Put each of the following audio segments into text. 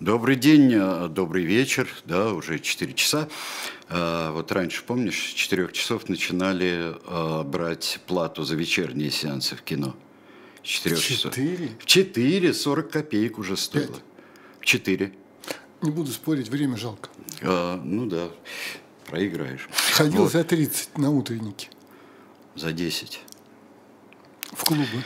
Добрый день, добрый вечер, да, уже 4 часа. Вот раньше, помнишь, с 4 часов начинали брать плату за вечерние сеансы в кино. С 4 часов. 4? В 4, 40 копеек уже стоило. 5. В 4. Не буду спорить, время жалко. Ну да, проиграешь. Ходил Вот. за 30 на утренники За 10. в клубы.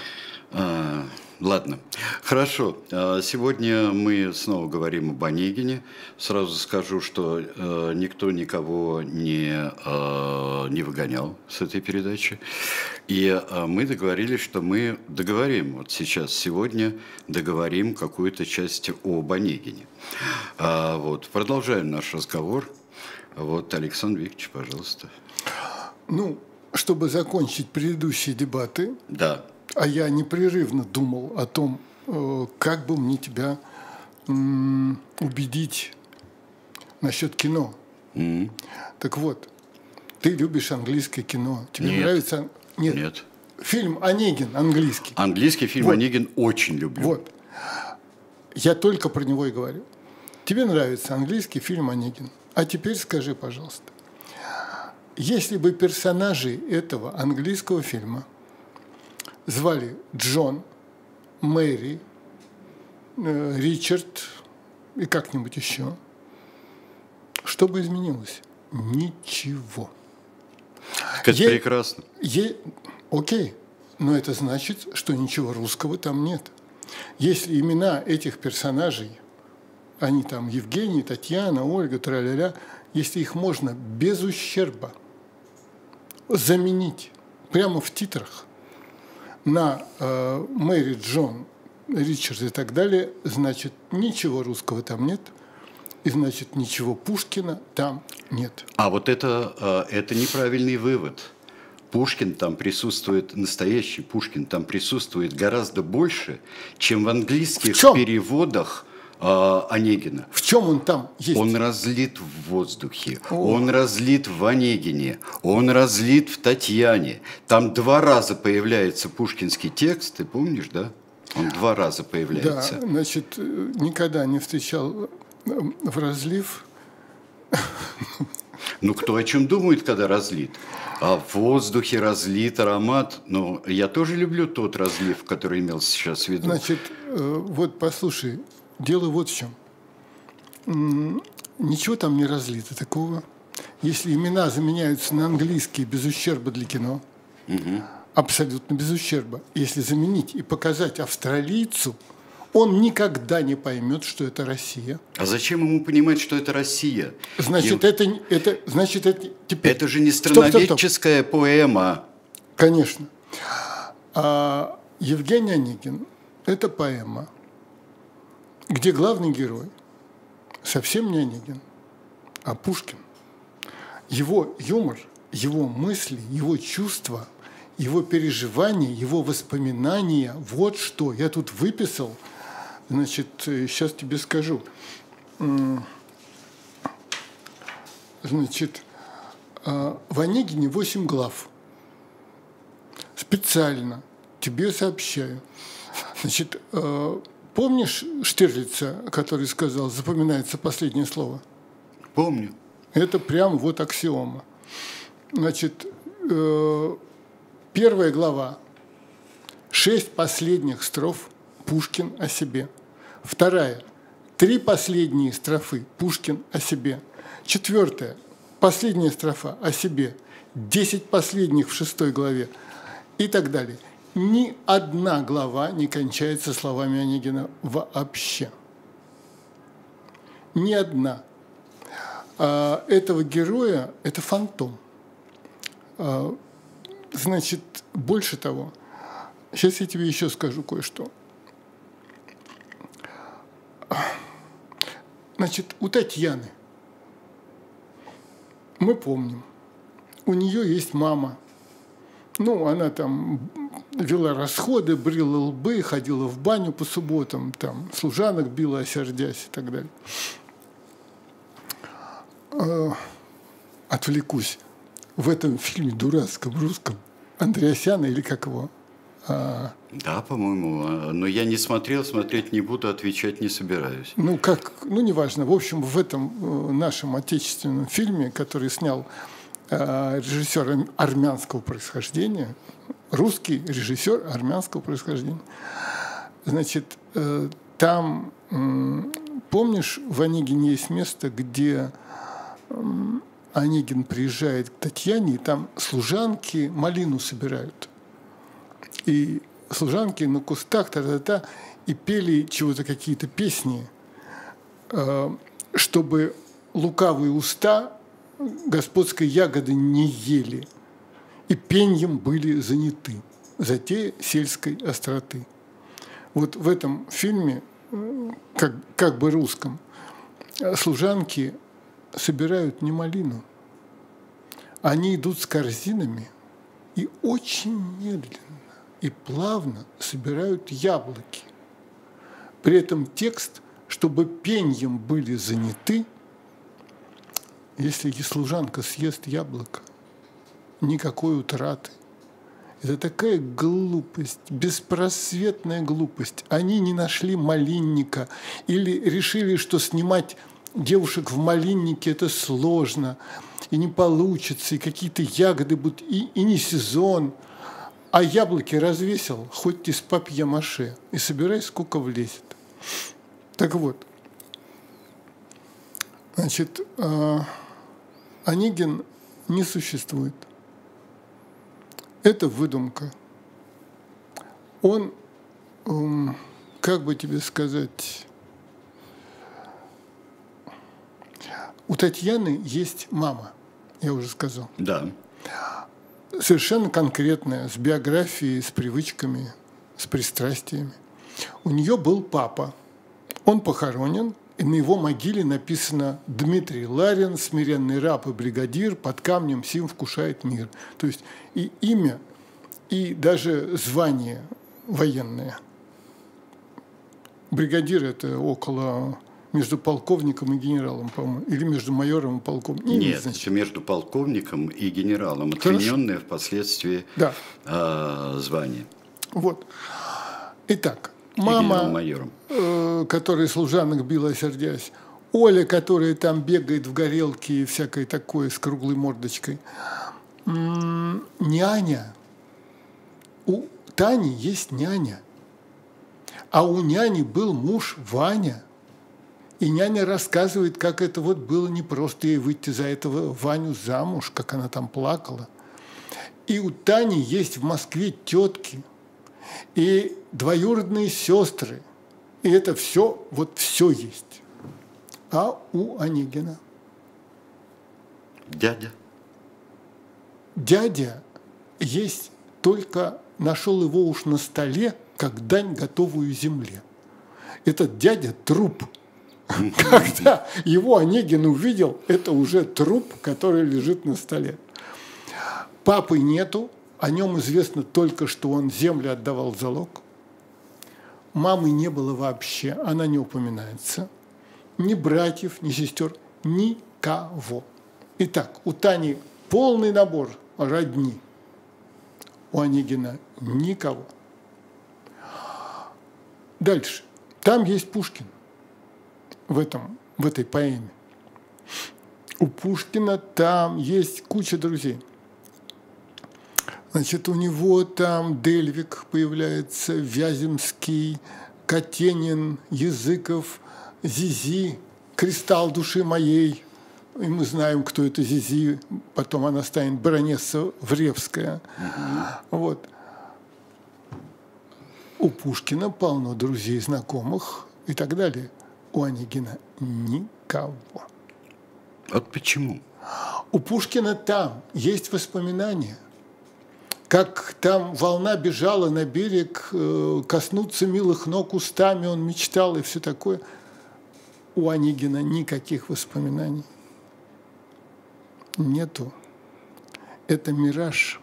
Ладно, хорошо. Сегодня мы снова говорим об Онегине. Сразу скажу, что никто никого не выгонял с этой передачи. И мы договорились, что мы договорим. Вот сейчас, сегодня договорим какую-то часть об Онегине. Вот, продолжаем наш разговор. Вот, Александр Викторович, пожалуйста. Ну, чтобы закончить предыдущие дебаты, Да. а я непрерывно думал о том, как бы мне тебя убедить насчет кино. Так вот, ты любишь английское кино. Тебе Нет. нравится? Нет. Фильм «Онегин» английский. Английский фильм Вот. «Онегин» очень люблю. Вот. Я только про него и говорю. Тебе нравится английский фильм «Онегин». А теперь скажи, пожалуйста, если бы персонажей этого английского фильма звали Джон, Мэри, Ричард и как-нибудь еще, что бы изменилось? Ничего. Это прекрасно. Окей, но это значит, что ничего русского там нет. Если имена этих персонажей, они там Евгений, Татьяна, Ольга, тра-ля-ля, если их можно без ущерба заменить прямо в титрах на Мэри, Джон, Ричард и так далее, значит, ничего русского там нет, и значит, ничего Пушкина там нет. А вот это неправильный вывод. Пушкин там присутствует, настоящий Пушкин там присутствует гораздо больше, чем в английских переводах Онегина. В чем он там есть? Он разлит в воздухе, он разлит в Онегине, он разлит в Татьяне. Там 2 раза появляется пушкинский текст, ты помнишь, да? Он 2 раза появляется. Да, значит, никогда не встречал в разлив. Ну, кто о чем думает, когда разлит? А в воздухе разлит аромат. Ну, я тоже люблю тот разлив, который имелся сейчас в виду. Значит, вот послушай, дело вот в чем. Ничего там не разлито такого. Если имена заменяются на английские без ущерба для кино, абсолютно без ущерба. Если заменить и показать австралийцу, он никогда не поймет, что это Россия. А зачем ему понимать, что это Россия? Значит, это теперь... Это же не страноведческая поэма. Конечно. А Евгений Онегин – это поэма, где главный герой совсем не Онегин, а Пушкин. Его юмор, его мысли, его чувства, его переживания, его воспоминания – вот что я тут выписал. Значит, сейчас тебе скажу. Значит, в Онегине 8 глав. Специально тебе сообщаю. Значит, помнишь Штирлица, который сказал, запоминается последнее слово? Помню. Это прям вот аксиома. Значит, 1 глава. 6 последних строф Пушкин о себе. 2. 3 последние строфы Пушкин о себе. 4. Последняя строфа о себе. 10 последних в 6 главе. И так далее. Ни одна глава не кончается словами Онегина вообще. Ни одна. Этого героя – это фантом. Значит, больше того, сейчас я тебе еще скажу кое-что. Значит, у Татьяны, мы помним, у нее есть мама. Ну, она там вела расходы, брила лбы, ходила в баню по субботам, там служанок била, осердясь и так далее. Отвлекусь. В этом фильме дурацком русском Андреасяна, или как его, Да, по-моему. Но я не смотрел, смотреть не буду, отвечать не собираюсь. Неважно. В общем, в этом нашем отечественном фильме, который снял режиссер армянского происхождения, русский режиссер армянского происхождения, значит, там, помнишь, в Онегине есть место, где Онегин приезжает к Татьяне, и там служанки малину собирают. И служанки на кустах та-та-та, и пели чего-то, какие-то песни, чтобы лукавые уста господской ягоды не ели, и пеньем были заняты, затея сельской остроты. Вот в этом фильме, как бы русском, служанки собирают не малину. Они идут с корзинами и очень медленно и плавно собирают яблоки. При этом текст, чтобы пеньем были заняты, если служанка съест яблоко, никакой утраты. Это такая глупость, беспросветная глупость. Они не нашли малинника или решили, что снимать девушек в малиннике – это сложно, и не получится, и какие-то ягоды будут, и не сезон. А яблоки развесил, хоть из папье-маше, и собирай, сколько влезет. Так вот, значит, Онегин не существует. Это выдумка. Он, как бы тебе сказать, у Татьяны есть мама, я уже сказал. Да. Совершенно конкретная, с биографией, с привычками, с пристрастиями. У нее был папа. Он похоронен, и на его могиле написано: «Дмитрий Ларин, смиренный раб и бригадир, под камнем сим вкушает мир». То есть и имя, и даже звание военное. Бригадир – это около между полковником и генералом, по-моему, или между майором и полковником. Нет, это между полковником и генералом, отмененное впоследствии звание. Вот. Итак, мама, которая служанок била, сердясь, Оля, которая там бегает в горелке и всякое такое с круглой мордочкой, няня. У Тани есть няня, а у няни был муж Ваня. И няня рассказывает, как это вот было непросто ей выйти за этого Ваню замуж, как она там плакала. И у Тани есть в Москве тетки и двоюродные сестры. И это все, вот все есть. А у Онегина? Дядя. Дядя есть, только нашел его уж на столе, как дань, готовую земле. Этот дядя – труп. Когда его Онегин увидел, это уже труп, который лежит на столе. Папы нету, о нем известно только, что он землю отдавал в залог. Мамы не было вообще, она не упоминается. Ни братьев, ни сестер, никого. Итак, у Тани полный набор родни, у Онегина никого. Дальше. Там есть Пушкин. В этой поэме. У Пушкина там есть куча друзей. Значит, у него там Дельвик появляется, Вяземский, Катенин, Языков, Зизи, «Кристалл души моей». И мы знаем, кто это Зизи. Потом она станет баронесса Вревская. Вот. У Пушкина полно друзей, знакомых и так далее. У Онегина никого. Вот почему? У Пушкина там есть воспоминания, как там волна бежала на берег, коснуться милых ног устами он мечтал и все такое. У Онегина никаких воспоминаний нету. Это мираж.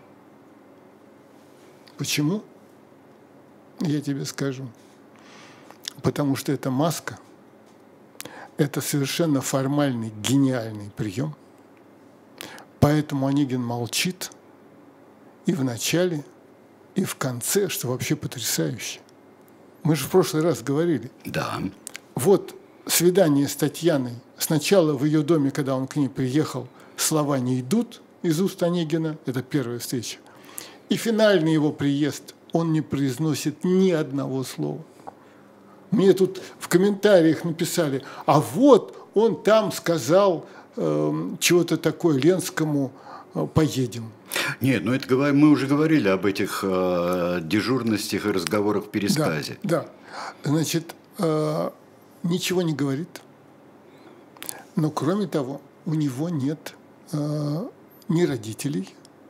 Почему? Я тебе скажу. Потому что это маска. Это совершенно формальный, гениальный прием. Поэтому Онегин молчит и в начале, И в конце, что вообще потрясающе. Мы же в прошлый раз говорили. Да. Вот свидание с Татьяной. Сначала в ее доме, когда он к ней приехал, слова не идут из уст Онегина. Это первая встреча. И финальный его приезд, он не произносит ни одного слова. Мне тут в комментариях написали, а вот он там сказал чего-то такое Ленскому, поедем. Нет, ну это мы уже говорили об этих дежурностях и разговорах в пересказе. Да. Значит, ничего не говорит. Но кроме того, у него нет ни родителей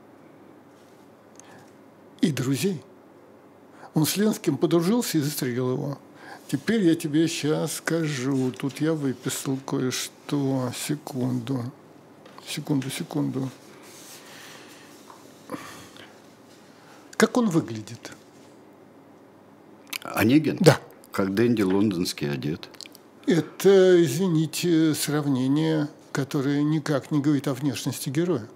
и друзей. Он с Ленским подружился и застрелил его. Теперь я тебе сейчас скажу. Тут я выписал кое-что. Секунду. Как он выглядит? Онегин? Да. Как Дэнди лондонский одет. Это, извините, сравнение, которое никак не говорит о внешности героя.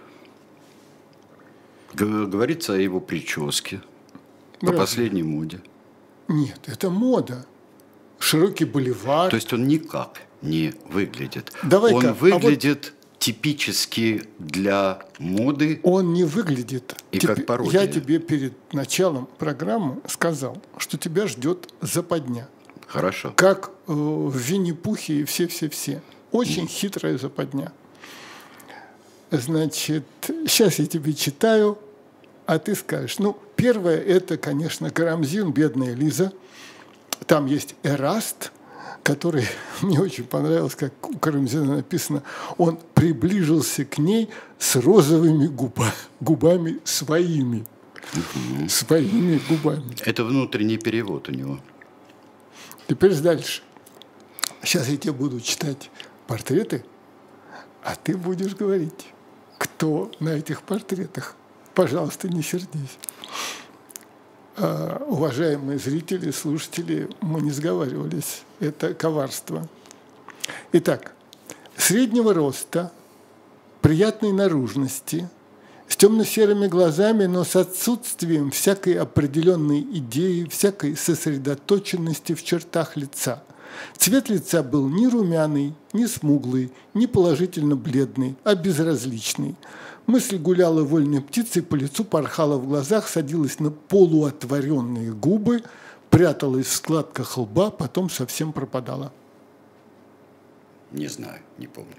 Говорится о его прическе. По Разве? последней моде. Нет, это мода. Широкий боливар. То есть он никак не выглядит. Давай-ка, он выглядит типически для моды. Он не выглядит. И как пародия. Я тебе перед началом программы сказал, что тебя ждет западня. Хорошо. Как в Винни-Пухе и все-все-все. Очень хитрая западня. Значит, сейчас я тебе читаю, а ты скажешь. Ну, первое, это, конечно, Карамзин, бедная Лиза. Там есть Эраст, который мне очень понравился, как у Карамзина написано. Он приближился к ней с розовыми губами своими. Своими губами. Это внутренний перевод у него. Теперь дальше. Сейчас я тебе буду читать портреты, а ты будешь говорить, кто на этих портретах. Пожалуйста, не сердись. Уважаемые зрители, слушатели, мы не сговаривались. Это коварство. Итак, среднего роста, приятной наружности, с темно-серыми глазами, но с отсутствием всякой определенной идеи, всякой сосредоточенности в чертах лица. Цвет лица был ни румяный, ни смуглый, ни положительно бледный, а безразличный. Мысль гуляла вольной птицей, по лицу порхала в глазах, садилась на полуотворенные губы, пряталась в складках лба, потом совсем пропадала. Не знаю, не помню.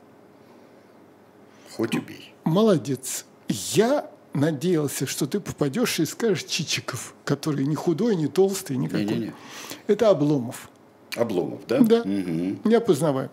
Хоть убей. Молодец. Я надеялся, что ты попадешь и скажешь Чичиков, который не худой, не толстый, никакой. Не-не-не. Это Обломов. Обломов, да? Да, Угу. я познаваю.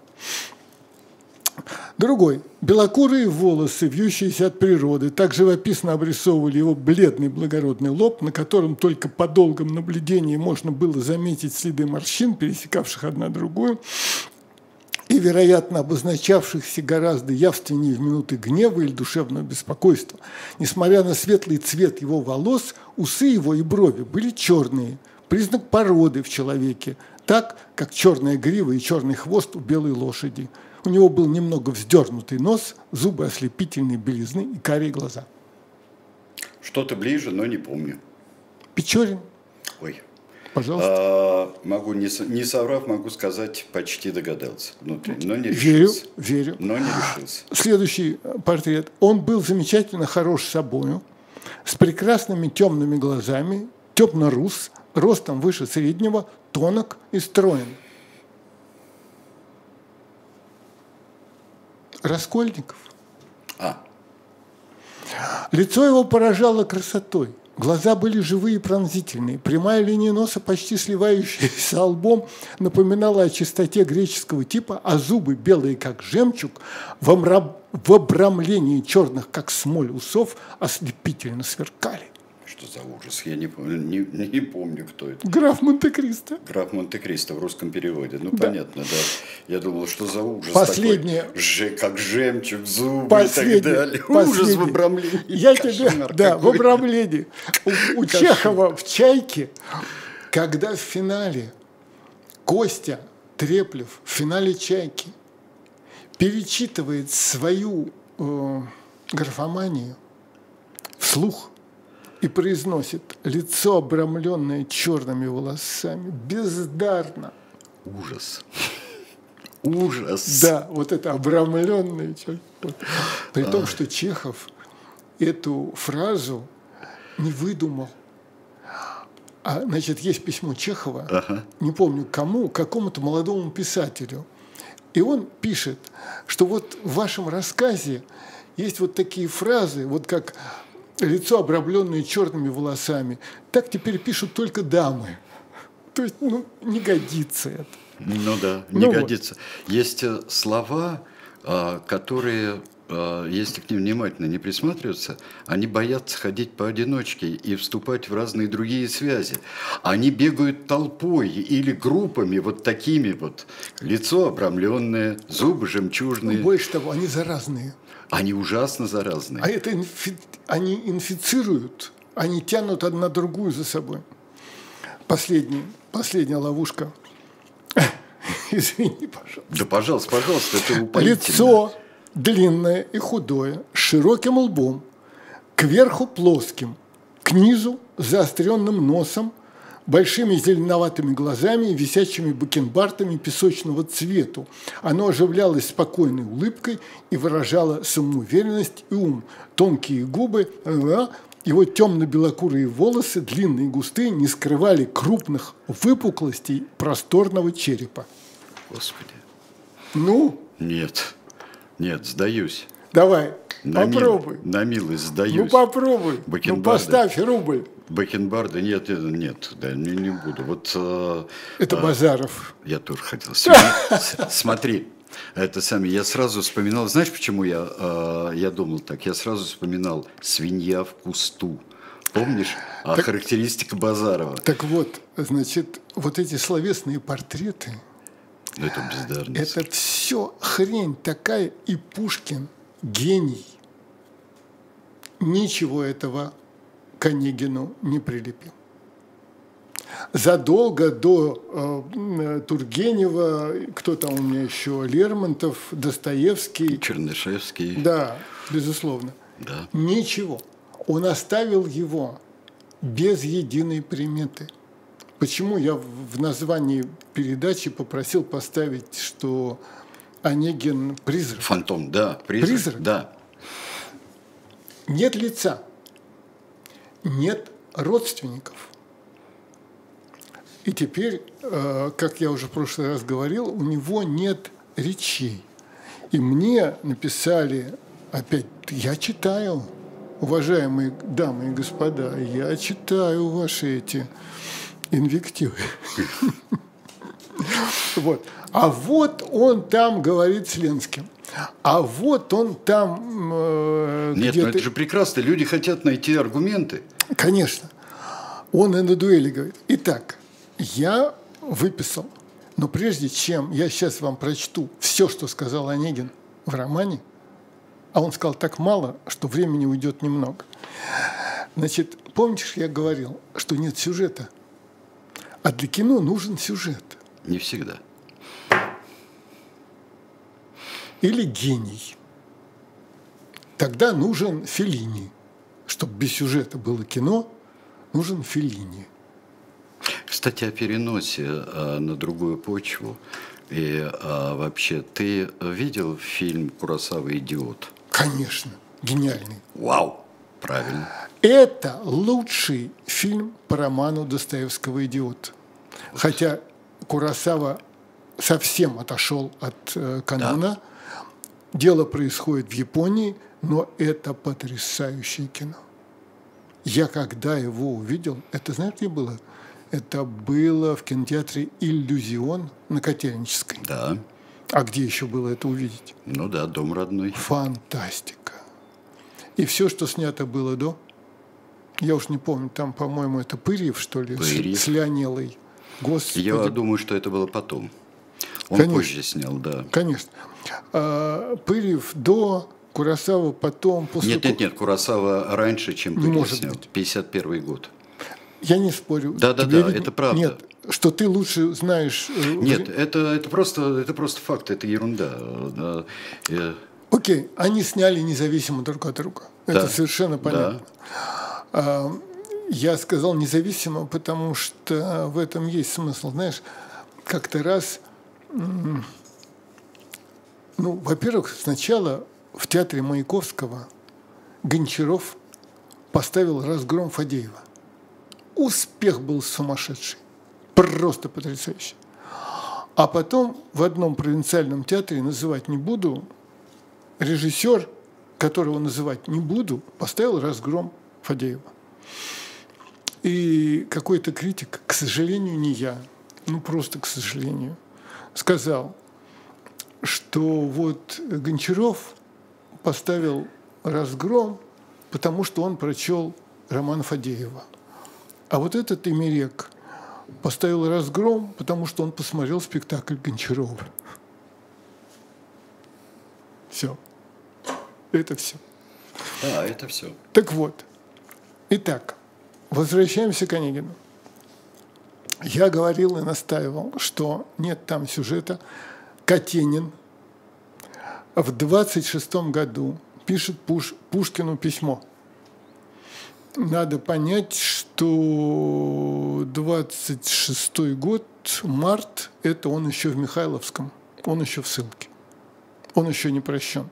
Другой. Белокурые волосы, вьющиеся от природы, так живописно обрисовывали его бледный благородный лоб, на котором только по долгом наблюдении можно было заметить следы морщин, пересекавших одна другую, и, вероятно, обозначавшихся гораздо явственнее в минуты гнева или душевного беспокойства. Несмотря на светлый цвет его волос, усы его и брови были черные, признак породы в человеке, так, как черная грива и черный хвост у белой лошади. У него был немного вздернутый нос, зубы ослепительной белизны и карие глаза. Что-то ближе, но не помню. Печорин. Ой. Пожалуйста. Могу, не соврав, могу сказать, почти догадался внутри, но не решился. Верю. Но не решился. Следующий портрет. Он был замечательно хорош собою, с прекрасными темными глазами, темно-рус, ростом выше среднего, тонок и строен. Раскольников. Лицо его поражало красотой. Глаза были живые и пронзительные. Прямая линия носа, почти сливающаяся с лбом, напоминала о чистоте греческого типа, а зубы, белые как жемчуг, в обрамлении черных, как смоль усов, ослепительно сверкали. Что за ужас? Я не помню, кто это. Граф Монте-Кристо. Граф Монте-Кристо в русском переводе. Ну, да. Понятно, да. Я думал, что за ужас последнее, такой. Как жемчуг, зубы и так далее. Ужас в обрамлении. Я тебе, да, в обрамлении. У Чехова в «Чайке», когда в финале Костя Треплев в финале «Чайки» перечитывает свою графоманию вслух, и произносит: лицо, обрамленное черными волосами, бездарно. Ужас. Ужас. Да, вот это обрамленное. При том, что Чехов эту фразу не выдумал. Значит, есть письмо Чехова, не помню кому, какому-то молодому писателю. И он пишет, что вот в вашем рассказе есть вот такие фразы, вот как «лицо, обрамленное черными волосами». Так теперь пишут только дамы. То есть, не годится это. Ну да, не годится. Вот. Есть слова, которые, если к ним внимательно не присматриваться, они боятся ходить поодиночке и вступать в разные другие связи. Они бегают толпой или группами вот такими вот. Лицо обрамленное, зубы жемчужные. Больше того, они заразные. Они ужасно заразные. А это они инфицируют, они тянут одна другую за собой. Последняя ловушка. Извини, пожалуйста. Да, пожалуйста, это упоительно. Лицо длинное и худое, с широким лбом, кверху плоским, к низу заостренным носом, большими зеленоватыми глазами и висячими бакенбардами песочного цвету. Оно оживлялось спокойной улыбкой и выражало самоуверенность и ум. Тонкие губы, его темно-белокурые волосы, длинные и густые, не скрывали крупных выпуклостей просторного черепа. Господи. Нет, сдаюсь. Давай, попробуй. На милость сдаюсь. Попробуй. Поставь рубль. Бакенбарды, нет, не буду. Вот, это Базаров. Я тоже хотел. Смотри, я сразу вспоминал, знаешь, почему я думал так? Я сразу вспоминал «Свинья в кусту». Помнишь? Характеристика Базарова. Так вот, значит, вот эти словесные портреты, это бездарность. Это все хрень такая, и Пушкин гений. Ничего этого к Онегину не прилепил. Задолго до Тургенева, кто там у меня еще, Лермонтов, Достоевский. Чернышевский. Да, безусловно. Да. Ничего. Он оставил его без единой приметы. Почему я в названии передачи попросил поставить, что Онегин призрак? Фантом, да. Призрак, да. Нет лица, нет родственников. И теперь, как я уже в прошлый раз говорил, у него нет речей. И мне написали, опять, я читаю, уважаемые дамы и господа, я читаю ваши эти инвективы. Вот. А вот он там говорит с Ленским. А вот он там... Нет, но это же прекрасно. Люди хотят найти аргументы. Конечно. Он и на дуэли говорит. Итак, я выписал. Но прежде чем я сейчас вам прочту все, что сказал Онегин в романе, а он сказал так мало, что времени уйдет немного. Значит, помнишь, я говорил, что нет сюжета? А для кино нужен сюжет. Не всегда. Или гений. Тогда нужен Феллини. Чтобы без сюжета было кино, нужен Феллини. Кстати, о переносе на другую почву. И вообще, ты видел фильм «Куросава. Идиот»? Конечно. Гениальный. Вау! Правильно. Это лучший фильм по роману Достоевского «Идиот». Вот. Хотя Куросава совсем отошел от канона. Да. Дело происходит в Японии, но это потрясающее кино. Я когда его увидел, это знаешь, где было? Это было в кинотеатре «Иллюзион» на Котельнической. Да. А где еще было это увидеть? Ну да, «Дом родной». Фантастика. И все, что снято было до, я уж не помню, там, по-моему, это Пырьев, что ли, с Леонелой. Господи. Я думаю, что это было потом. Он Конечно. Позже снял, да. Конечно. Пырьев до, Куросава потом. После... Нет, Куросава раньше, чем Пырьев снял. 51-й год. Я не спорю. Да, это правда. Нет, что ты лучше знаешь... Нет, это просто факт, это ерунда. Окей, они сняли независимо друг от друга. Это совершенно понятно. Да. Я сказал независимо, потому что в этом есть смысл. Знаешь, как-то раз, во-первых, сначала в театре Маяковского Гончаров поставил «Разгром» Фадеева. Успех был сумасшедший, просто потрясающий. А потом в одном провинциальном театре, называть не буду, режиссер, которого называть не буду, поставил «Разгром» Фадеева. И какой-то критик, к сожалению, не я, просто к сожалению, сказал, что вот Гончаров поставил «Разгром», потому что он прочел роман Фадеева. А вот этот Эмерек поставил «Разгром», потому что он посмотрел спектакль Гончарова. Все. Это все. Да, это все. Так вот. Итак, возвращаемся к Онегину. Я говорил и настаивал, что нет там сюжета. Катенин в 26-м году пишет Пушкину письмо. Надо понять, что 26-й год, март, это он еще в Михайловском, он еще в ссылке, он еще не прощен.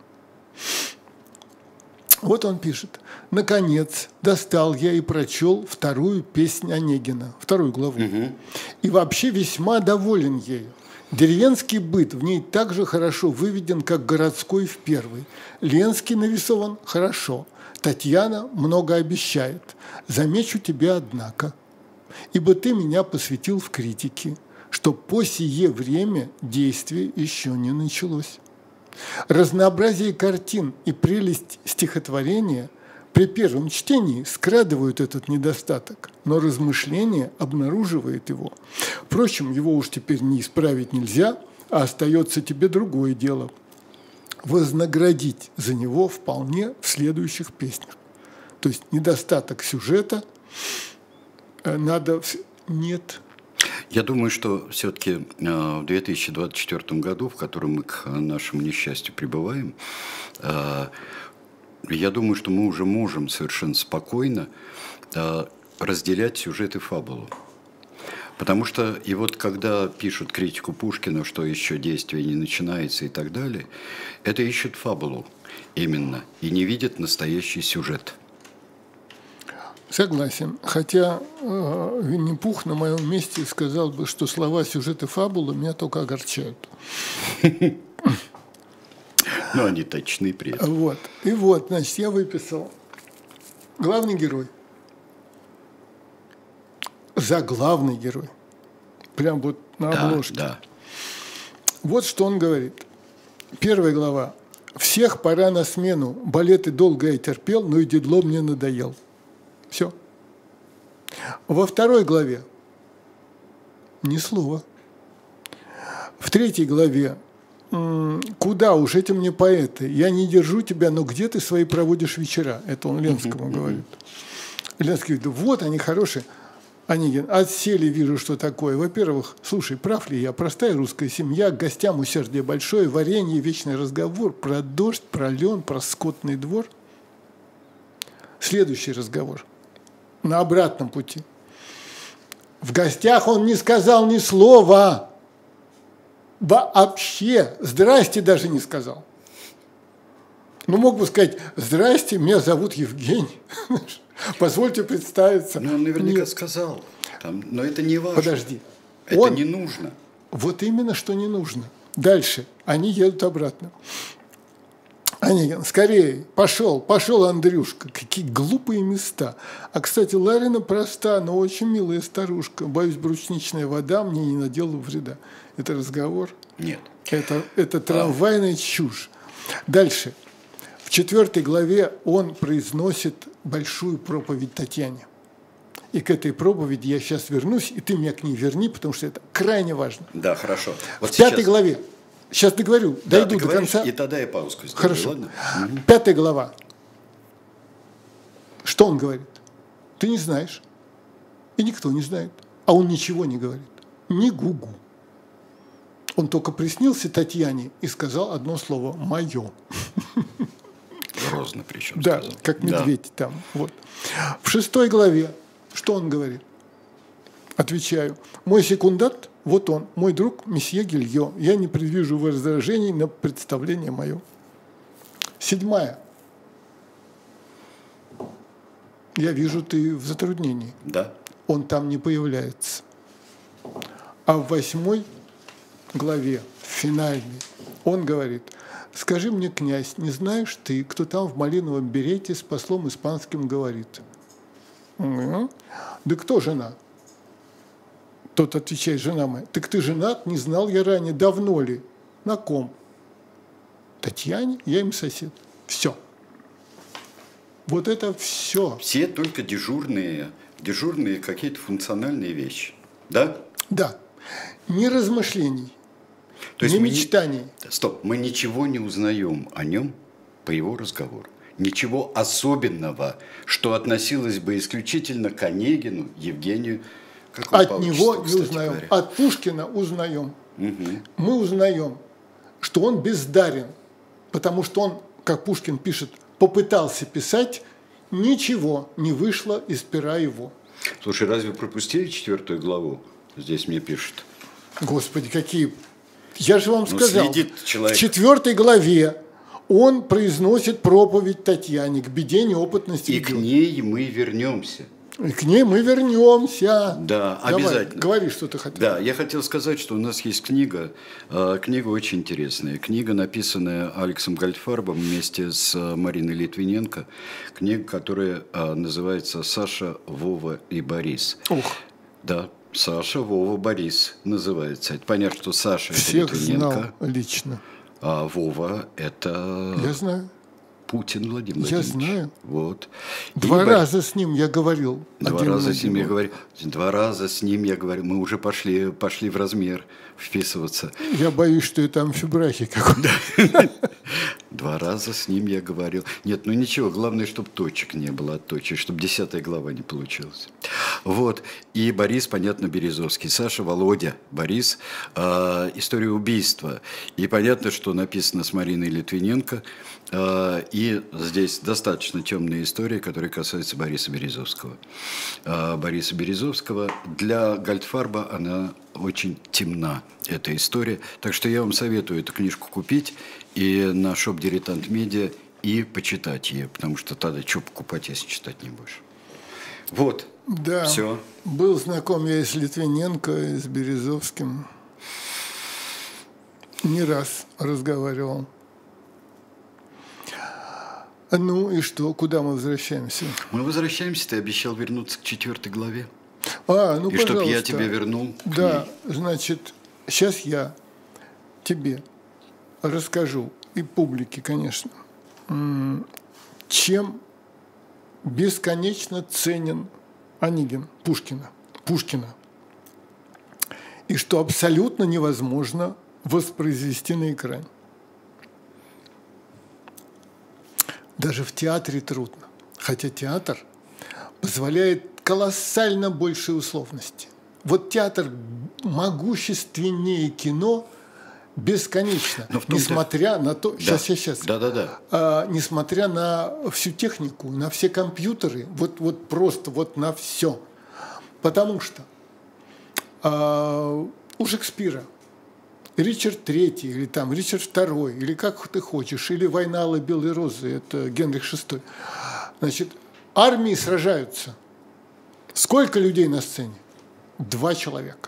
Вот он пишет. «Наконец, достал я и прочел вторую песнь Онегина, вторую главу. И вообще весьма доволен ею. Деревенский быт в ней так же хорошо выведен, как городской в первой. Ленский нарисован хорошо. Татьяна много обещает. Замечу тебе, однако, ибо ты меня посвятил в критике, что по сие время действие еще не началось. Разнообразие картин и прелесть стихотворения при первом чтении скрадывают этот недостаток, но размышление обнаруживает его. Впрочем, его уж теперь не исправить нельзя, а остается тебе другое дело – вознаградить за него вполне в следующих песнях. То есть недостаток сюжета надо… Нет. Я думаю, что все-таки в 2024 году, в котором мы к нашему несчастью пребываем, я думаю, что мы уже можем совершенно спокойно разделять сюжет и фабулу. Потому что, и вот когда пишут критику Пушкина, что еще действие не начинается и так далее, это ищут фабулу именно и не видят настоящий сюжет. Согласен. Хотя Винни-Пух на моем месте сказал бы, что слова «сюжет» и «фабула» меня только огорчают. Но они точны при этом. Вот. И вот, значит, я выписал главный герой. Заглавный герой. Прям вот на обложке. Да. Вот что он говорит. Первая глава. «Всех пора на смену. Балеты долго я терпел, но и Дидло мне надоел». Все. Во второй главе ни слова. В третьей главе «Куда уж эти мне поэты? Я не держу тебя, но где ты свои проводишь вечера?» Это он Ленскому говорит. Ленский говорит: вот они хорошие. Онегин: отсели, вижу, что такое. Во-первых, слушай, прав ли я? Простая русская семья, к гостям усердие большое, варенье, вечный разговор про дождь, про лен, про скотный двор. Следующий разговор. На обратном пути. В гостях он не сказал ни слова. Вообще, здрасте даже не сказал. Ну, мог бы сказать: здрасте, меня зовут Евгений. Позвольте представиться. Ну, он наверняка сказал. Но это не важно. Подожди. Это не нужно. Вот именно, что не нужно. Дальше. Они едут обратно. Онегин: скорее, пошел, Андрюшка. Какие глупые места. А, кстати, Ларина проста, но очень милая старушка. Боюсь, брусничная вода мне не наделала вреда. Это разговор? Нет. Это трамвайная чушь. Дальше. В 4 главе он произносит большую проповедь Татьяне. И к этой проповеди я сейчас вернусь, и ты меня к ней верни, потому что это крайне важно. Да, хорошо. Вот в 5 главе. Сейчас договорю, да, дойду до конца. И тогда я паузу сделаю. Хорошо. Ладно? 5 глава. Что он говорит? Ты не знаешь. И никто не знает. А он ничего не говорит. Ни гугу. Он только приснился Татьяне и сказал одно слово: «моё». Грозно причем да, сказал. как медведь там. Вот. В 6 главе Что он говорит? Отвечаю. Мой секундант, вот он, мой друг, месье Гильо. Я не предвижу возражений на представление мое. 7. Я вижу, ты в затруднении. Да. Он там не появляется. А в 8 главе, в финальной, он говорит: скажи мне, князь, не знаешь ты, кто там в малиновом берете с послом испанским говорит? Да кто жена? Тот отвечает: жена моя. Так ты женат? Не знал я ранее. Давно ли? На ком? Татьяне? Я им сосед. Все. Вот это все. Все только дежурные какие-то функциональные вещи. Да? Да. Ни размышлений, То есть ни мечтаний. Стоп, мы ничего не узнаем о нем по его разговору. Ничего особенного, что относилось бы исключительно к Онегину, Евгению. От него не узнаем. Говоря. От Пушкина узнаем. Угу. Мы узнаем, что он бездарен, потому что он, как Пушкин пишет, попытался писать, ничего не вышло из пера его. Слушай, разве пропустили 4 главу? Здесь мне пишут. Господи, какие... Я же вам сказал, человек. В 4 главе он произносит проповедь Татьяне, к беде неопытности. И к ней мы вернемся. И к ней мы вернемся. Да, давай, обязательно. Говори, что ты хотел. Да, я хотел сказать, что у нас есть книга. Книга очень интересная. Книга, написанная Алексом Гальдфарбом вместе с Мариной Литвиненко. Книга, которая называется «Саша, Вова и Борис». Ух. Да, Саша, Вова, Борис называется. Это понятно, что Саша – это всех Литвиненко. Знал лично. А Вова – это… Я знаю. Путин Владимир Я Владимирович. знаю. Вот. 2 раза с ним я говорил. 2 раза с ним я говорил. 2 раза с ним я говорил. Мы уже пошли в размер вписываться. Я боюсь, что это амфибрахи какой-то. 2 раза с ним я говорил. Нет, ну ничего, главное, чтобы точек не было от точек, чтобы 10 глава не получилась. Вот. И Борис, понятно, Березовский. Саша, Володя, Борис. История убийства. И понятно, что написано с Мариной Литвиненко. И здесь достаточно темная история, которая касается Бориса Березовского. Бориса Березовского. Для Гальдфарба она очень темна, эта история. Так что я вам советую эту книжку купить и на Shop Дилетант Медиа и почитать ее, потому что тогда что покупать, если читать не будешь. Вот, да, все. Был знаком я и с Литвиненко, и с Березовским. Не раз разговаривал. Ну и что, куда мы возвращаемся? Мы возвращаемся, ты обещал вернуться к 4 главе. Ну, и чтобы я тебя вернул к Да, ней. значит, сейчас я тебе расскажу, и публике, конечно, чем бесконечно ценен Онегин Пушкина, и что абсолютно невозможно воспроизвести на экране. Даже в театре трудно, хотя театр позволяет колоссально большие условности. Вот театр могущественнее кино бесконечно, несмотря на то, да. сейчас, да. Несмотря на всю технику, на все компьютеры, вот просто вот на все, потому что у Шекспира Ричард III, или там Ричард II, или как ты хочешь, или «Война Алой Белой Розы», это Генрих VI. Значит, армии сражаются. Сколько людей на сцене? 2 человека.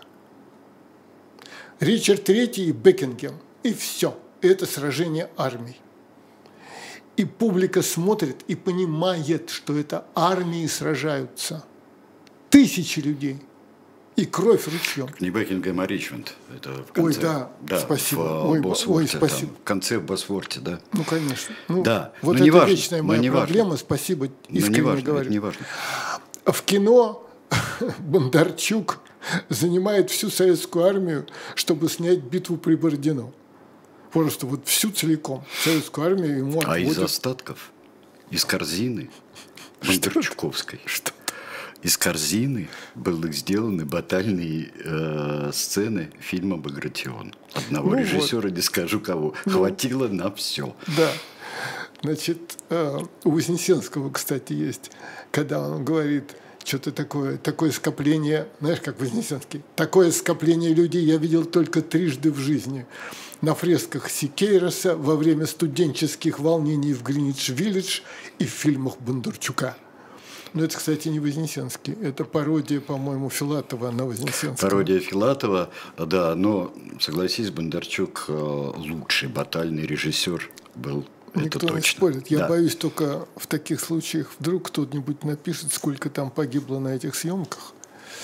Ричард III и Бекингем. И все. Это сражение армий. И публика смотрит и понимает, что это армии сражаются. 1000 людей. И кровь ручьем. Не Бекингем, а Ричмонд. Это в конце. Ой, да, спасибо. Ой, спасибо. Там, в конце в Босфорте, да. Ну, конечно. Да. Вот это важно, вечная моя проблема. Важно. Спасибо, искренне говорю. Это не важно. В кино Бондарчук занимает всю советскую армию, чтобы снять битву при Бородино. Просто вот всю целиком. Советскую армию ему отводят. А из остатков? Из корзины Бондарчуковской? Что? Из корзины были сделаны батальные сцены фильма «Багратион». Одного режиссера, не скажу кого. Хватило на все. Да. Значит, у Вознесенского, кстати, есть, когда он говорит: Что-то такое скопление, знаешь, как Вознесенский, такое скопление людей я видел только трижды в жизни. На фресках Сикейроса, во время студенческих волнений в Гринвич-Виллидж и в фильмах Бондарчука. Но это, кстати, не Вознесенский, это пародия, по-моему, Филатова на Вознесенского. Пародия Филатова, да, но, согласись, Бондарчук лучший батальный режиссер был. Никто не спорит. Я боюсь только в таких случаях вдруг кто-нибудь напишет, сколько там погибло на этих съемках.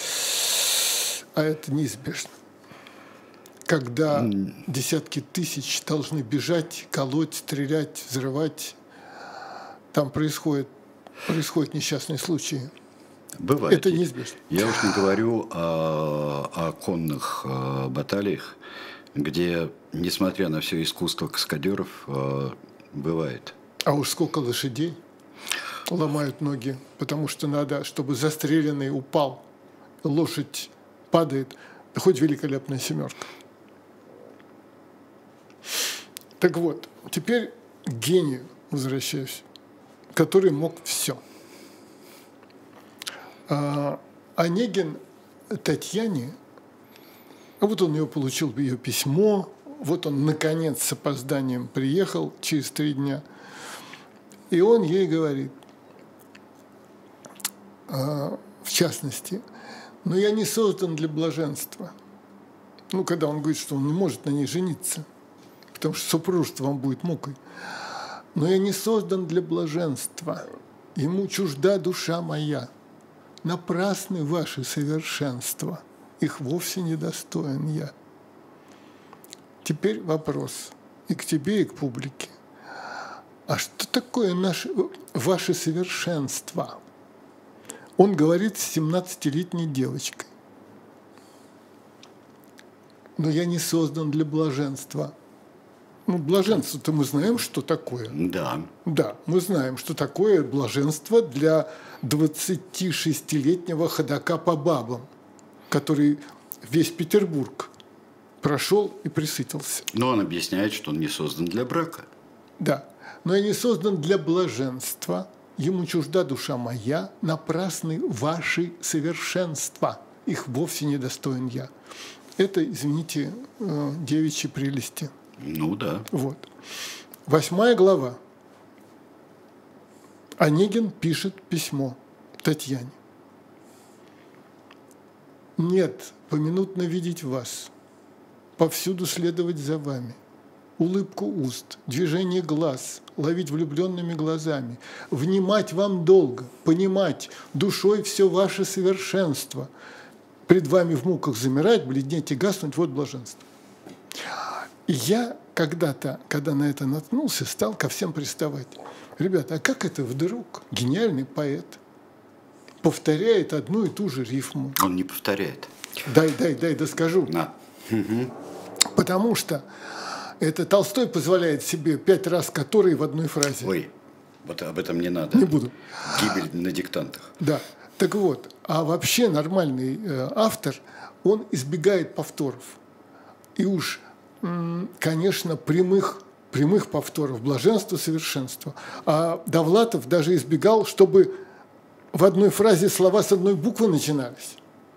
А это неизбежно. Когда десятки тысяч должны бежать, колоть, стрелять, взрывать, там происходят несчастные случаи. Бывает. Это неизбежно. Я уж не говорю о конных баталиях, где, несмотря на все искусство каскадеров, бывает. А уж сколько лошадей ломают ноги, потому что надо, чтобы застреленный упал, лошадь падает, да хоть великолепная семерка. Так вот, теперь к гению возвращаюсь, который мог все. Онегин Татьяне, вот он получил ее письмо, вот он, наконец, с опозданием приехал через 3 дня, и он ей говорит, в частности, но я не создан для блаженства. Ну, когда он говорит, что он не может на ней жениться, потому что супружество вам будет мукой. Но я не создан для блаженства, ему чужда душа моя. Напрасны ваши совершенства, их вовсе не достоин я. Теперь вопрос и к тебе, и к публике. А что такое ваше совершенство? Он говорит с 17-летней девочкой. Но я не создан для блаженства. Ну, блаженство-то мы знаем, что такое. Да. Да, мы знаем, что такое блаженство для 26-летнего ходока по бабам, который весь Петербург прошел и присытился. Но он объясняет, что он не создан для брака. Да, но я не создан для блаженства, ему чужда душа моя, напрасны ваши совершенства, их вовсе не достоин я. Это, извините, девичьи прелести. Ну да. Вот. 8 глава. Онегин пишет письмо Татьяне. Нет, поминутно видеть вас, повсюду следовать за вами, улыбку уст, движение глаз, ловить влюбленными глазами, внимать вам долго, понимать душой все ваше совершенство, пред вами в муках замирать, бледнеть и гаснуть, вот блаженство. И я когда-то, когда на это наткнулся, стал ко всем приставать. Ребята, а как это вдруг гениальный поэт повторяет одну и ту же рифму? Он не повторяет. Дай, доскажу. На. Потому что это Толстой позволяет себе 5 раз которые в одной фразе. Ой, вот об этом не надо. Не буду. Гибель на диктантах. Да. Так вот, а вообще нормальный автор, он избегает повторов. И уж, конечно, прямых повторов, блаженство, совершенство. А Довлатов даже избегал, чтобы в одной фразе слова с одной буквы начинались.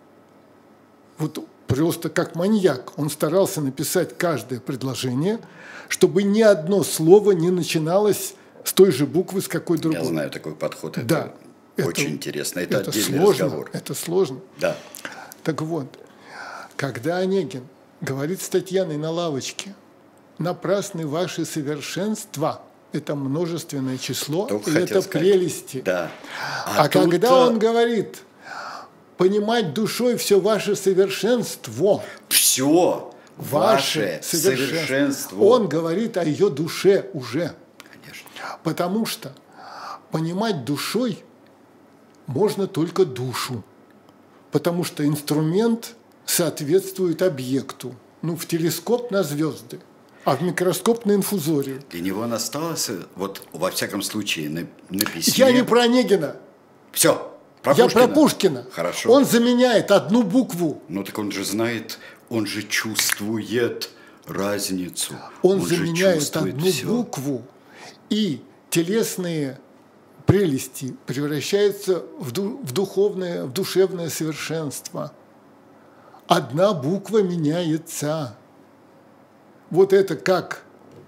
Вот просто как маньяк. Он старался написать каждое предложение, чтобы ни одно слово не начиналось с той же буквы, с какой другой. Я знаю такой подход. Да. Это очень интересно. Это отдельный сложно, разговор. Это сложно. Да. Так вот, когда Онегин говорит с Татьяной на лавочке, напрасны ваши совершенства, это множественное число, Только и это сказать. прелести. Да. А когда он говорит, понимать душой все ваше совершенство, все ваше совершенство. Он говорит о ее душе уже. Конечно. Потому что понимать душой можно только душу. Потому что инструмент соответствует объекту. Ну, в телескоп на звезды, а в микроскоп на инфузорию. Для него он остался, вот во всяком случае, на письме. Я не про Онегина. Все. Про Я Пушкина. про Пушкина. Хорошо. Он заменяет одну букву. Ну так он же знает, он же чувствует разницу. Он заменяет чувствует одну всё. букву, и телесные прелести превращается в духовное, в душевное совершенство. Одна буква меняется. Вот это как?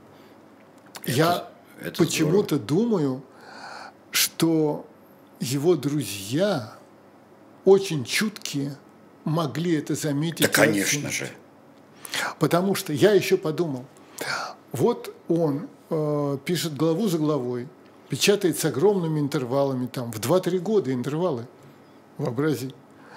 Я почему-то думаю, что его друзья очень чуткие могли это заметить. Да, конечно же. Потому что я еще подумал, вот он пишет главу за главой, печатает с огромными интервалами, там, в 2-3 года интервалы, вообрази.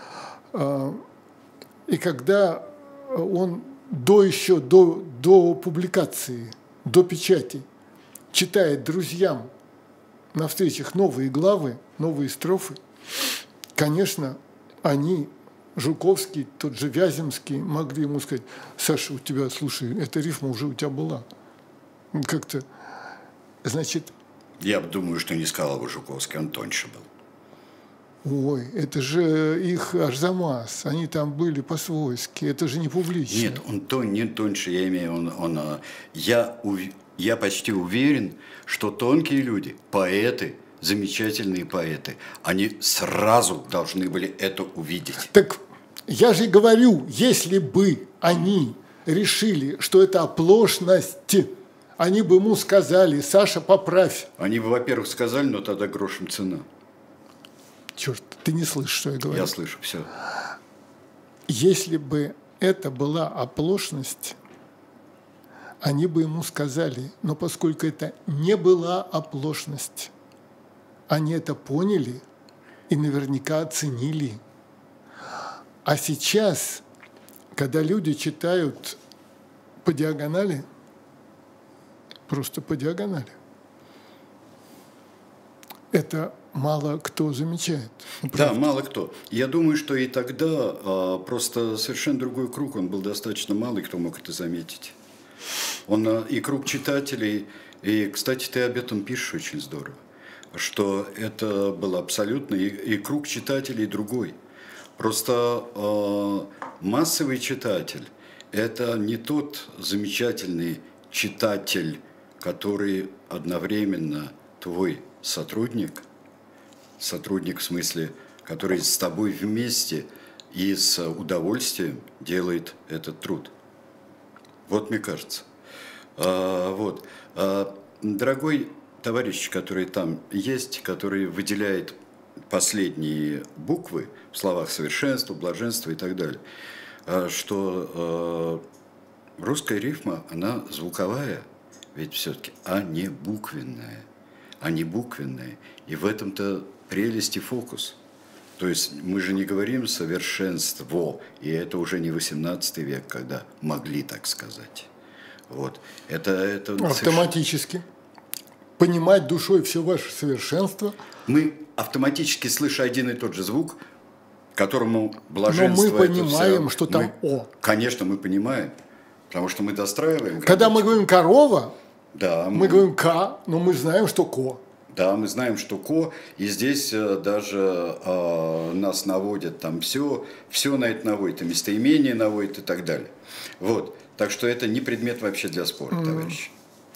И когда он до публикации, до печати, читает друзьям на встречах новые главы, новые строфы, конечно, они, Жуковский, тот же Вяземский, могли ему сказать: Саша, у тебя, слушай, эта рифма уже у тебя была. Как-то, значит... Я думаю, что не сказал бы Жуковский, он тоньше был. Ой, это же их Арзамас, они там были по-свойски, это же не публично. Нет, он не тоньше, я имею, я почти уверен, что тонкие люди, поэты, замечательные поэты, они сразу должны были это увидеть. Так я же говорю, если бы они решили, что это оплошность, они бы ему сказали: Саша, поправь. Они бы, во-первых, сказали, но тогда грошем цена. Черт, ты не слышишь, что я говорю? Я слышу, все. Если бы это была оплошность, они бы ему сказали, но поскольку это не была оплошность, они это поняли и наверняка оценили. А сейчас, когда люди читают по диагонали, просто по диагонали, это мало кто замечает. Да, мало кто. Я думаю, что и тогда просто совершенно другой круг, он был достаточно малый, кто мог это заметить. Он и круг читателей, и, кстати, ты об этом пишешь очень здорово, что это был абсолютно и круг читателей другой. Просто массовый читатель – это не тот замечательный читатель, который одновременно твой сотрудник в смысле, который с тобой вместе и с удовольствием делает этот труд. Вот мне кажется. Дорогой товарищ, который там есть, который выделяет последние буквы в словах совершенства, блаженства и так далее, что русская рифма, она звуковая, ведь все-таки, а не буквенная. И в этом-то прелесть и фокус. То есть мы же не говорим совершенство, и это уже не 18 век, когда могли так сказать. Вот. Это автоматически. Понимать душой все ваше совершенство. Мы автоматически, слыша один и тот же звук, которому блаженство... Но мы понимаем, что там «о». Конечно, мы понимаем, потому что мы достраиваем... Когда мы говорим «корова», да, мы говорим «ка», но мы знаем, что «ко». Да, мы знаем, что ко, и здесь даже нас наводят там все на это наводит, и местоимение наводит и так далее. Вот, так что это не предмет вообще для спора, товарищи.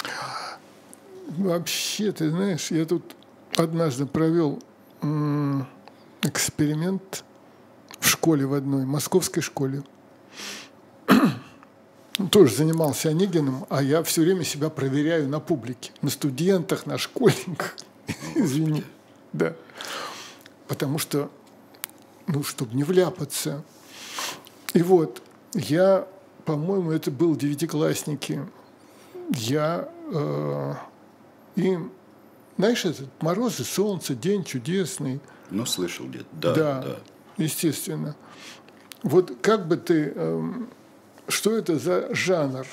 Вообще, ты знаешь, я тут однажды провел эксперимент в школе в одной, московской школе. Тоже занимался Онегиным, а я все время себя проверяю на публике, на студентах, на школьниках. Извини. Да. Потому что, чтобы не вляпаться. И вот, я, по-моему, это был 9-классники. Я им, знаешь, этот морозы, солнце, день чудесный. Ну, слышал где-то, да. Естественно. Вот как бы ты, что это за жанр?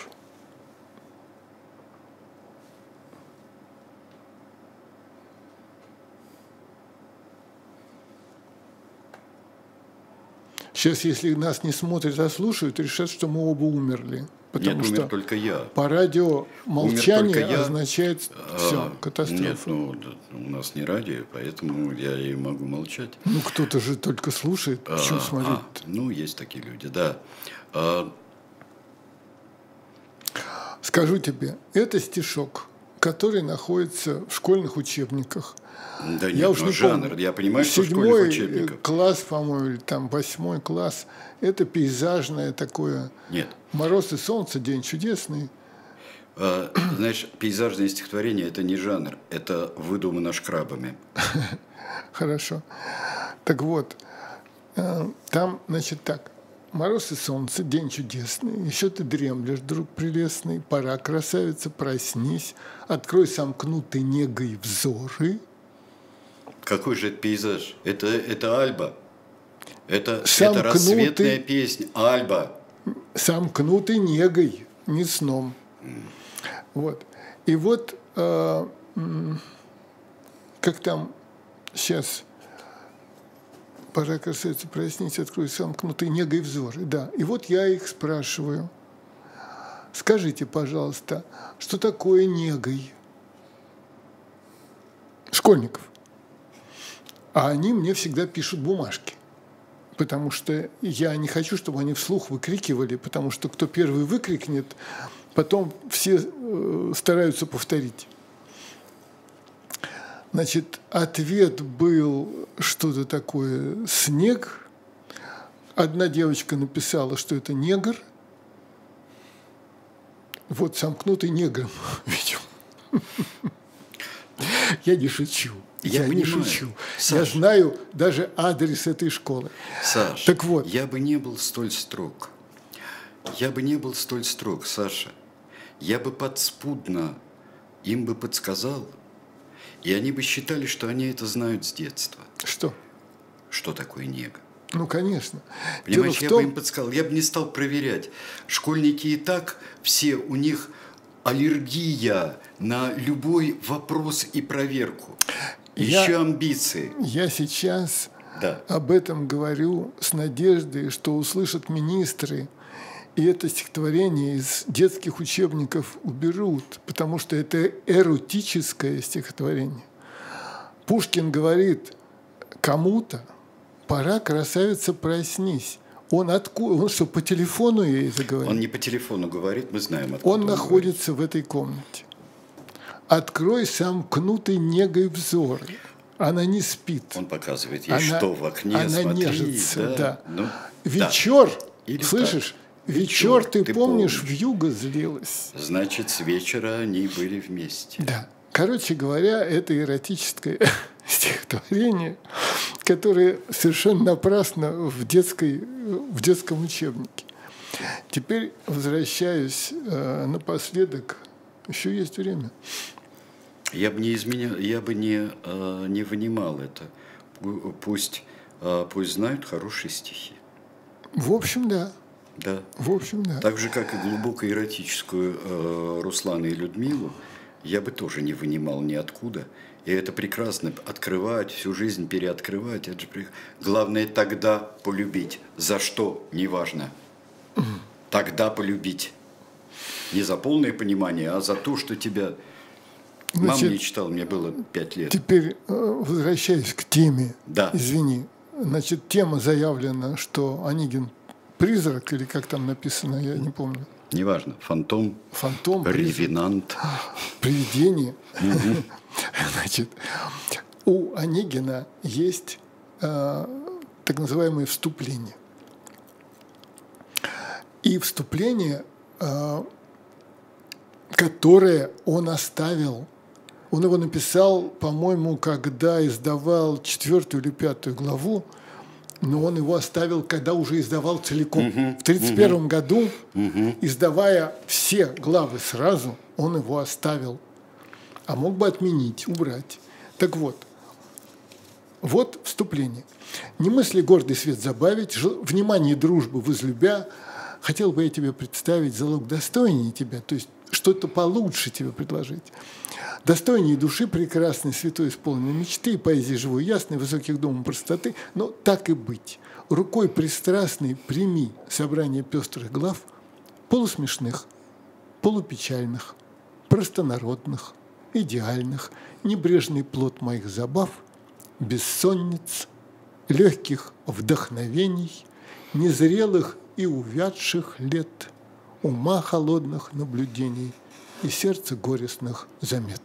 Сейчас, если нас не смотрят, а слушают, решат, что мы оба умерли. Потому Нет, что умер только я. По радио молчание означает все, катастрофа. Нет, у нас не радио, поэтому я и могу молчать. Кто-то же только слушает, почему смотреть? Есть такие люди, да. Скажу тебе, это стишок, который находится в школьных учебниках. Да нет, уж не жанр. помню. Я понимаю, что школьных 7 учебников. класс, по-моему, или там 8 класс. Это пейзажное такое. Нет. «Мороз и солнце», «День чудесный». Знаешь, пейзажное стихотворение – это не жанр, это выдумано шкрабами. Хорошо. Так вот, там, значит, так. «Мороз и солнце, день чудесный, еще ты дремлешь, друг прелестный, пора, красавица, проснись, открой сомкнутый негой взоры». Какой же это пейзаж? Это Альба. Это Сомкнутый- рассветная песня. Альба. Сомкнутый негой, не сном. Вот. И вот, как там сейчас, пора, красавица, проснись, открой сомкнутый негой взоры. Да. И вот я их спрашиваю, скажите, пожалуйста, что такое негой? Школьников. А они мне всегда пишут бумажки. Потому что я не хочу, чтобы они вслух выкрикивали, потому что кто первый выкрикнет, потом все стараются повторить. Значит, ответ был что-то такое «снег». Одна девочка написала, что это негр. Вот сомкнутый негром, видимо. Я не шучу. Я не шучу. Саш, я знаю даже адрес этой школы. Саш, так вот. Я бы не был столь строг. Я бы не был столь строг, Саша. Я бы подспудно им бы подсказал, и они бы считали, что они это знают с детства. Что? Что такое нега? Ну, конечно. Понимаешь, я бы им подсказал, я бы не стал проверять. Школьники и так все, у них аллергия на любой вопрос и проверку. Еще амбиции. Я сейчас об этом говорю с надеждой, что услышат министры, и это стихотворение из детских учебников уберут, потому что это эротическое стихотворение. Пушкин говорит кому-то: «Пора, красавица, проснись». Он что, по телефону ей это говорит? Он не по телефону говорит, мы знаем, откуда он находится в этой комнате. «Открой сомкнутый негой взор». Она не спит. Он показывает ей, что в окне, она смотри. Нежится, да. Ну, вечер, да. слышишь? Так. Вечер, ты помнишь, вьюга злилась. Значит, с вечера они были вместе. Да. Короче говоря, это эротическое стихотворение, которое совершенно напрасно в детском учебнике. Теперь возвращаюсь напоследок. Еще есть время. Я бы не изменял, я бы не вынимал это. Пусть знают хорошие стихи. В общем, да. Да. В общем, да. Так же, как и глубоко эротическую Руслана и Людмилу, я бы тоже не вынимал ниоткуда. И это прекрасно открывать, всю жизнь переоткрывать. Это же главное тогда полюбить. За что? Неважно. Тогда полюбить. Не за полное понимание, а за то, что тебя... Мама не читала, мне было 5 лет. Теперь возвращаясь к теме. Да. Извини. Значит, тема заявлена, что Онегин призрак, или как там написано, я не помню. Неважно. Фантом, ревенант. Привидение. Значит, у Онегина есть так называемое вступление. И вступление, которое он оставил, он его написал, по-моему, когда издавал 4 или 5 главу, но он его оставил, когда уже издавал целиком. В 1931 году, издавая все главы сразу, он его оставил. А мог бы отменить, убрать. Так вот вступление. «Не мысли гордый свет забавить, внимание и дружбу возлюбя, хотел бы я тебе представить залог достойнее тебя», то есть что-то получше тебе предложить. «Достойнее души прекрасной, святой, исполненной мечты, и поэзии живой, ясной, высоких дум и простоты, но так и быть. Рукой пристрастной прими собрание пестрых глав, полусмешных, полупечальных, простонародных, идеальных, небрежный плод моих забав, бессонниц, легких вдохновений, незрелых и увядших лет, ума холодных наблюдений, и сердце горестных замет.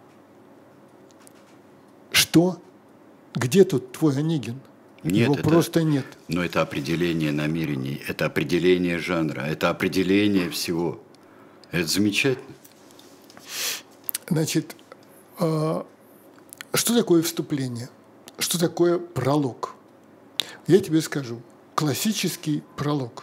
Что? Где тут твой Онегин? Нет, Его просто нет. Но это определение намерений, это определение жанра, это определение всего. Это замечательно. Значит, что такое вступление? Что такое пролог? Я тебе скажу. Классический пролог.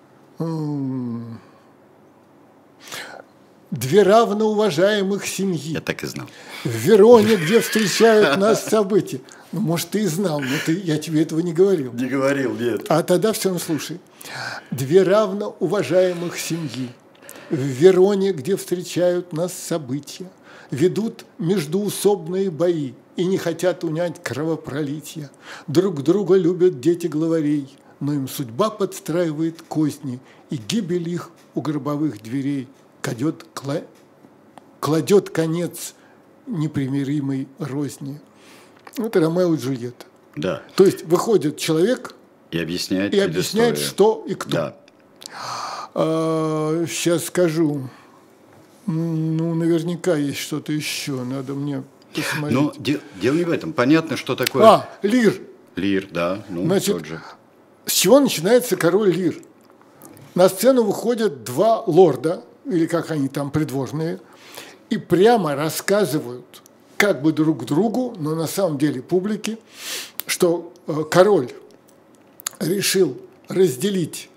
Две равноуважаемых семьи. Я так и знал. В Вероне, где встречают нас события. Ну, может, ты и знал, но я тебе этого не говорил. Не говорил, нет. А тогда все равно слушай. Две равноуважаемых семьи. В Вероне, где встречают нас события, ведут междуусобные бои и не хотят унять кровопролития. Друг друга любят дети главарей, но им судьба подстраивает козни, и гибель их у гробовых дверей кладет конец непримиримой розни. Это Ромео и Джульетта. Да. То есть выходит человек и объясняет, что и кто. Да. Сейчас скажу. Ну, наверняка есть что-то еще. Надо мне посмотреть. Но дело не в этом. Понятно, что такое... Лир. Лир, да. Ну, значит, тот же. С чего начинается король Лир? На сцену выходят два лорда, или как они там, придворные, и прямо рассказывают, как бы друг другу, но на самом деле публике, что король решил разделить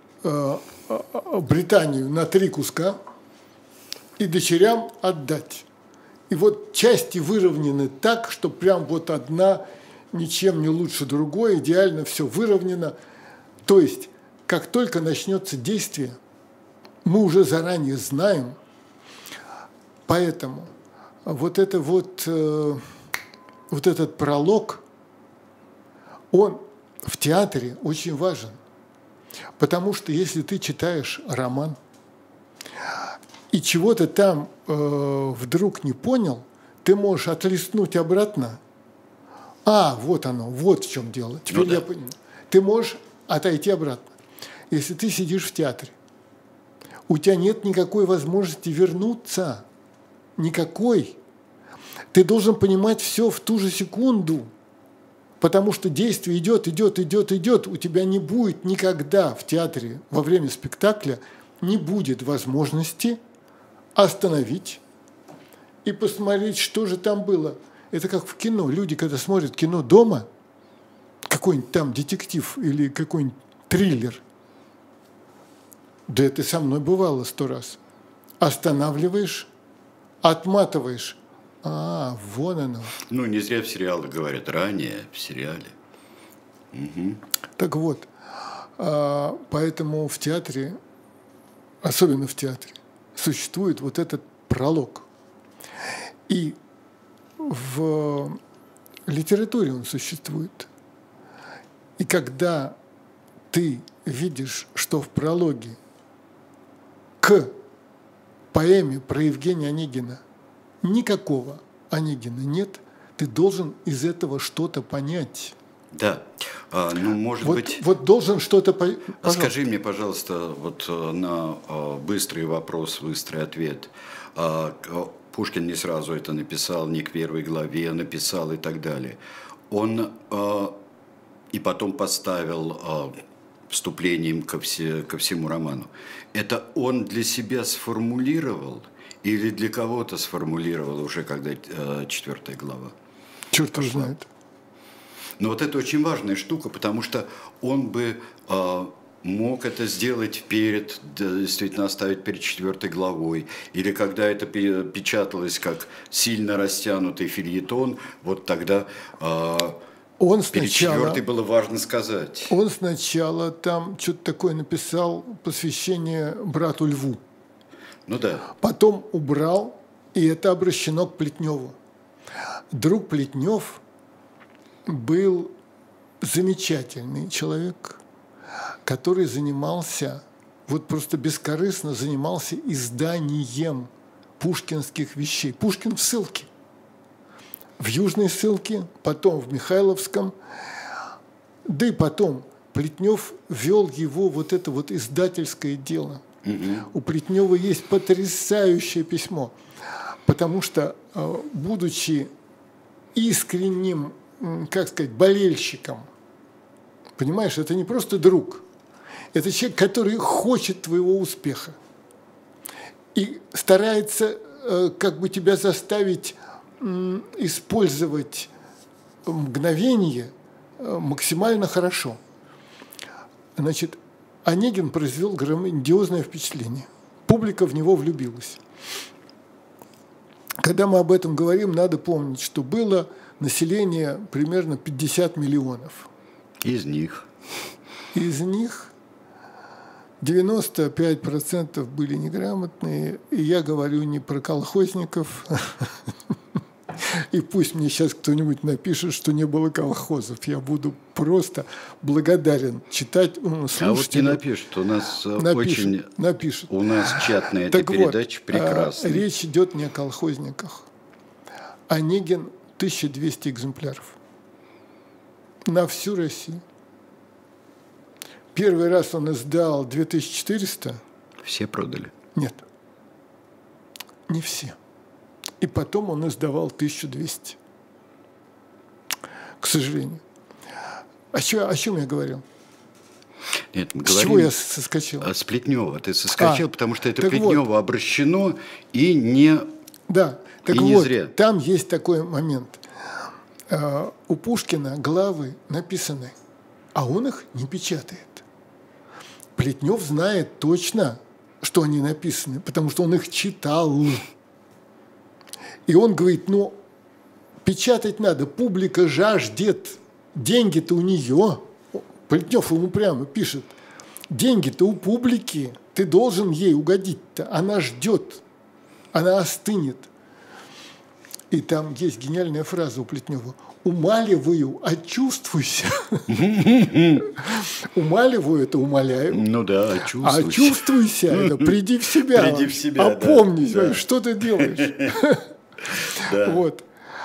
Британию на 3 куска и дочерям отдать. И вот части выровнены так, что прям вот одна ничем не лучше другой, идеально все выровнено. То есть, как только начнется действие, мы уже заранее знаем, поэтому вот этот пролог, он в театре очень важен. Потому что если ты читаешь роман и чего-то там вдруг не понял, ты можешь отлистнуть обратно. Вот оно, вот в чем дело. Теперь я понимаю. Ты можешь отойти обратно. Если ты сидишь в театре, у тебя нет никакой возможности вернуться. Никакой. Ты должен понимать все в ту же секунду. Потому что действие идет. У тебя не будет никогда в театре во время спектакля не будет возможности остановить и посмотреть, что же там было. Это как в кино. Люди, когда смотрят кино дома, какой-нибудь там детектив или какой-нибудь триллер, да это со мной бывало 100 раз. Останавливаешь, отматываешь. Вон оно. Ну, не зря в сериалах говорят, ранее в сериале. Угу. Так вот, поэтому в театре, особенно в театре, существует вот этот пролог. И в литературе он существует. И когда ты видишь, что в прологе к поэме про Евгения Онегина никакого Онегина нет, ты должен из этого что-то понять. Да, может быть... Вот должен что-то... Скажи мне, пожалуйста, вот на быстрый вопрос, быстрый ответ. Пушкин не сразу это написал, не к первой главе написал и так далее. Он и потом поставил вступлением ко всему роману. Это он для себя сформулировал или для кого-то сформулировал уже, когда 4 глава? Черт его знает. Но вот это очень важная штука, потому что он бы мог это сделать действительно оставить перед 4 главой. Или когда это печаталось как сильно растянутый фельетон, вот тогда перед 4 было важно сказать. Он сначала там что-то такое написал, посвящение брату Льву. Ну да. Потом убрал, и это обращено к Плетневу. Друг Плетнев был замечательный человек, который занимался, вот просто бескорыстно занимался изданием пушкинских вещей. Пушкин в ссылке. В Южной ссылке, потом в Михайловском. Да и потом Плетнев вел его вот это вот издательское дело. У Плетнева есть потрясающее письмо, потому что, будучи искренним, как сказать, болельщиком, понимаешь, это не просто друг, это человек, который хочет твоего успеха и старается как бы тебя заставить использовать мгновение максимально хорошо. Значит, Онегин произвел грандиозное впечатление. Публика в него влюбилась. Когда мы об этом говорим, надо помнить, что было население примерно 50 миллионов. Из них 95% были неграмотные, и я говорю не про колхозников. И пусть мне сейчас кто-нибудь напишет, что не было колхозов. Я буду просто благодарен читать, слушать. А вот не напишут. У нас напишут. У нас чат на этой передаче прекрасный. Речь идет не о колхозниках. Онегин 1200 экземпляров. На всю Россию. Первый раз он издал 2400. Все продали? Нет. Не все. И потом он издавал 1200. К сожалению. О чем я говорил? Нет, мы с говорим, чего я соскочил? С Плетнева. Ты соскочил, потому что это Плетнева вот, обращено и не, да, так и не вот, зря. Там есть такой момент. У Пушкина главы написаны, а он их не печатает. Плетнев знает точно, что они написаны, потому что он их читал. И он говорит, печатать надо, публика жаждет, деньги-то у нее. Плетнев ему прямо пишет, деньги-то у публики, ты должен ей угодить-то, она ждет, она остынет. И там есть гениальная фраза у Плетнева, умаливаю, очувствуйся. Умаливаю, это умоляю. Ну да, очувствуйся. Очувствуйся, это приди в себя. Приди в себя, опомнись, да. Что ты делаешь. Да. Вот.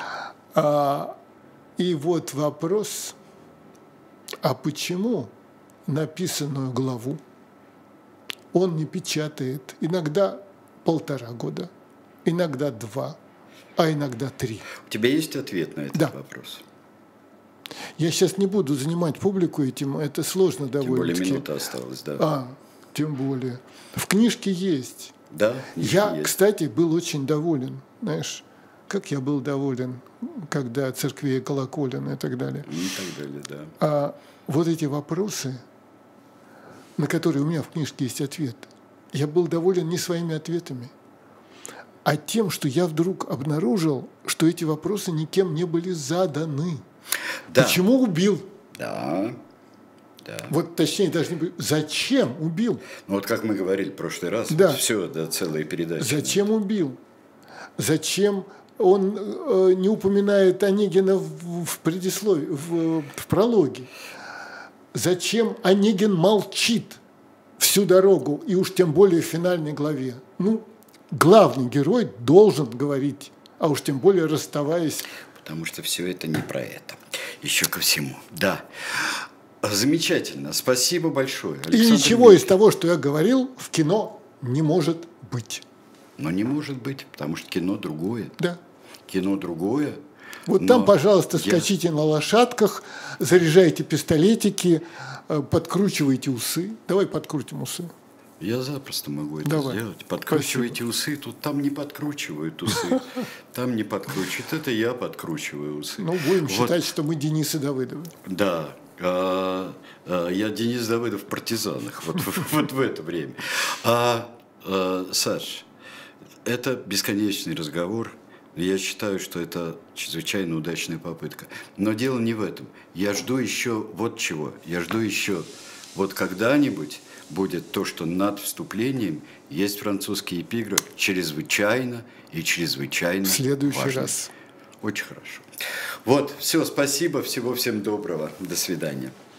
И вот вопрос, а почему написанную главу он не печатает иногда 1,5 года, иногда 2, а иногда 3? У тебя есть ответ на этот вопрос? Я сейчас не буду занимать публику этим, это сложно довольно-таки. Тем более минута осталась, да. Тем более. В книжке есть. Да, я, есть. Кстати, был очень доволен. Знаешь, как я был доволен, когда церквей колоколен и так далее. И так далее, да. А вот эти вопросы, на которые у меня в книжке есть ответ, я был доволен не своими ответами, а тем, что я вдруг обнаружил, что эти вопросы никем не были заданы. Да. Почему убил? Да. Вот точнее даже не зачем убил? Ну вот как мы говорили в прошлый раз, да. Все, целая передача. Зачем убил? Зачем он не упоминает Онегина в предисловии, в прологе? Зачем Онегин молчит всю дорогу, и уж тем более в финальной главе? Главный герой должен говорить, а уж тем более расставаясь. Потому что все это не про это. Еще ко всему. Да. Замечательно. Спасибо большое, Александр. И ничего из того, что я говорил, в кино не может быть. Но не может быть, потому что кино другое. Да. Кино другое. Вот там, пожалуйста, скачите на лошадках, заряжайте пистолетики, подкручивайте усы. Давай подкрутим усы. Я запросто могу это сделать. Подкручивайте усы. Там не подкручивают усы. Там не подкручивают. Это я подкручиваю усы. Будем считать, что мы Денис и Давыдовы. Да. Я Денис Давыдов в «Партизанах». Вот в это время. Саш, это бесконечный разговор. Я считаю, что это чрезвычайно удачная попытка. Но дело не в этом. Я жду еще вот чего. Я жду еще вот когда-нибудь будет то, что над вступлением есть французский эпиграф чрезвычайно и чрезвычайно в следующий важный. раз. Очень хорошо. Вот, все, спасибо, всего всем доброго. До свидания.